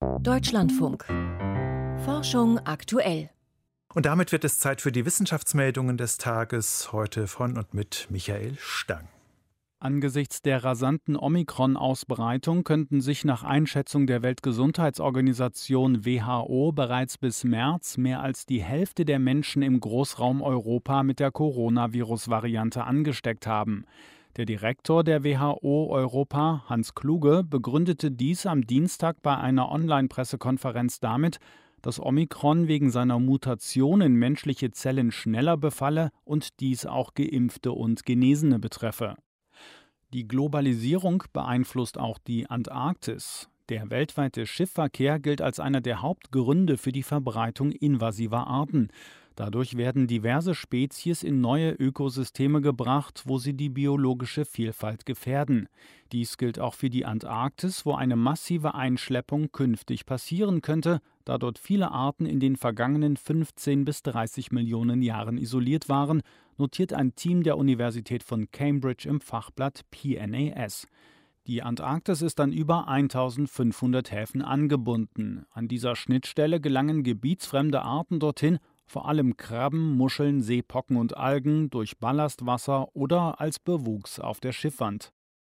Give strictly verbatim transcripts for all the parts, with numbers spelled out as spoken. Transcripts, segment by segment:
Deutschlandfunk. Forschung aktuell. Und damit wird es Zeit für die Wissenschaftsmeldungen des Tages, heute von und mit Michael Stang. Angesichts der rasanten Omikron-Ausbreitung könnten sich nach Einschätzung der Weltgesundheitsorganisation W H O bereits bis März mehr als die Hälfte der Menschen im Großraum Europa mit der Coronavirus-Variante angesteckt haben. Der Direktor der W H O Europa, Hans Kluge, begründete dies am Dienstag bei einer Online-Pressekonferenz damit, dass Omikron wegen seiner Mutation in menschliche Zellen schneller befalle und dies auch Geimpfte und Genesene betreffe. Die Globalisierung beeinflusst auch die Antarktis. Der weltweite Schiffsverkehr gilt als einer der Hauptgründe für die Verbreitung invasiver Arten. Dadurch werden diverse Spezies in neue Ökosysteme gebracht, wo sie die biologische Vielfalt gefährden. Dies gilt auch für die Antarktis, wo eine massive Einschleppung künftig passieren könnte, da dort viele Arten in den vergangenen fünfzehn bis dreißig Millionen Jahren isoliert waren, notiert ein Team der Universität von Cambridge im Fachblatt P N A S. Die Antarktis ist an über eintausendfünfhundert Häfen angebunden. An dieser Schnittstelle gelangen gebietsfremde Arten dorthin, vor allem Krabben, Muscheln, Seepocken und Algen, durch Ballastwasser oder als Bewuchs auf der Schiffwand.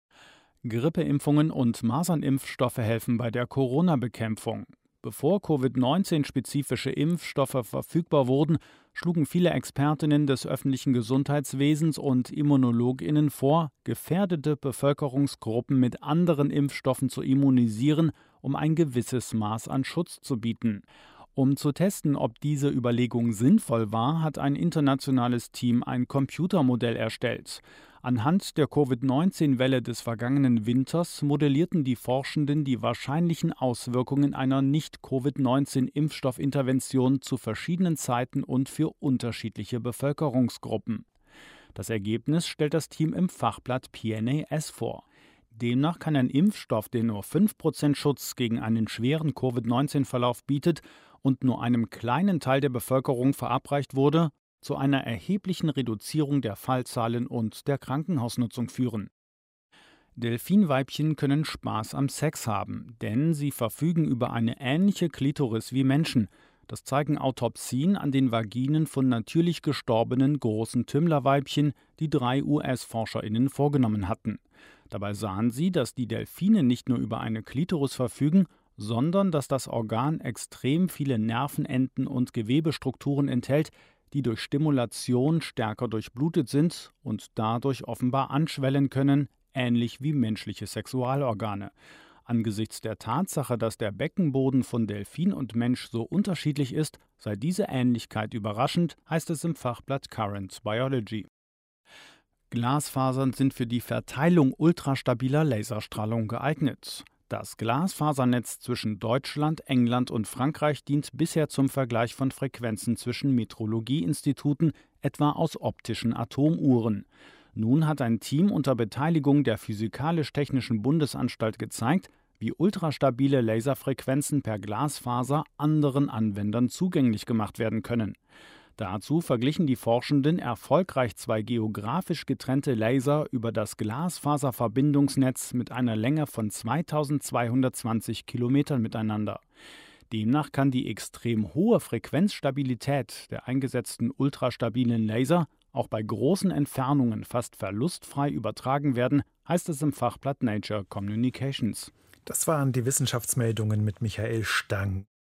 Grippeimpfungen und Masernimpfstoffe helfen bei der Corona-Bekämpfung. Bevor Covid neunzehn-spezifische Impfstoffe verfügbar wurden, schlugen viele Expertinnen des öffentlichen Gesundheitswesens und ImmunologInnen vor, gefährdete Bevölkerungsgruppen mit anderen Impfstoffen zu immunisieren, um ein gewisses Maß an Schutz zu bieten. Um zu testen, ob diese Überlegung sinnvoll war, hat ein internationales Team ein Computermodell erstellt. Anhand der Covid neunzehn-Welle des vergangenen Winters modellierten die Forschenden die wahrscheinlichen Auswirkungen einer Nicht-Covid neunzehn-Impfstoffintervention zu verschiedenen Zeiten und für unterschiedliche Bevölkerungsgruppen. Das Ergebnis stellt das Team im Fachblatt P N A S vor. Demnach kann ein Impfstoff, der nur fünf Prozent Schutz gegen einen schweren Covid neunzehn-Verlauf bietet und nur einem kleinen Teil der Bevölkerung verabreicht wurde, zu einer erheblichen Reduzierung der Fallzahlen und der Krankenhausnutzung führen. Delfinweibchen können Spaß am Sex haben, denn sie verfügen über eine ähnliche Klitoris wie Menschen. Das zeigen Autopsien an den Vaginen von natürlich gestorbenen großen Tümmlerweibchen, die drei U S-ForscherInnen vorgenommen hatten. Dabei sahen sie, dass die Delfine nicht nur über eine Klitoris verfügen, sondern dass das Organ extrem viele Nervenenden und Gewebestrukturen enthält, die durch Stimulation stärker durchblutet sind und dadurch offenbar anschwellen können, ähnlich wie menschliche Sexualorgane. Angesichts der Tatsache, dass der Beckenboden von Delfin und Mensch so unterschiedlich ist, sei diese Ähnlichkeit überraschend, heißt es im Fachblatt Current Biology. Glasfasern sind für die Verteilung ultrastabiler Laserstrahlung geeignet. Das Glasfasernetz zwischen Deutschland, England und Frankreich dient bisher zum Vergleich von Frequenzen zwischen Metrologieinstituten, etwa aus optischen Atomuhren. Nun hat ein Team unter Beteiligung der Physikalisch-Technischen Bundesanstalt gezeigt, wie ultrastabile Laserfrequenzen per Glasfaser anderen Anwendern zugänglich gemacht werden können. Dazu verglichen die Forschenden erfolgreich zwei geografisch getrennte Laser über das Glasfaserverbindungsnetz mit einer Länge von zweitausendzweihundertzwanzig Kilometern miteinander. Demnach kann die extrem hohe Frequenzstabilität der eingesetzten ultrastabilen Laser auch bei großen Entfernungen fast verlustfrei übertragen werden, heißt es im Fachblatt Nature Communications. Das waren die Wissenschaftsmeldungen mit Michael Stang.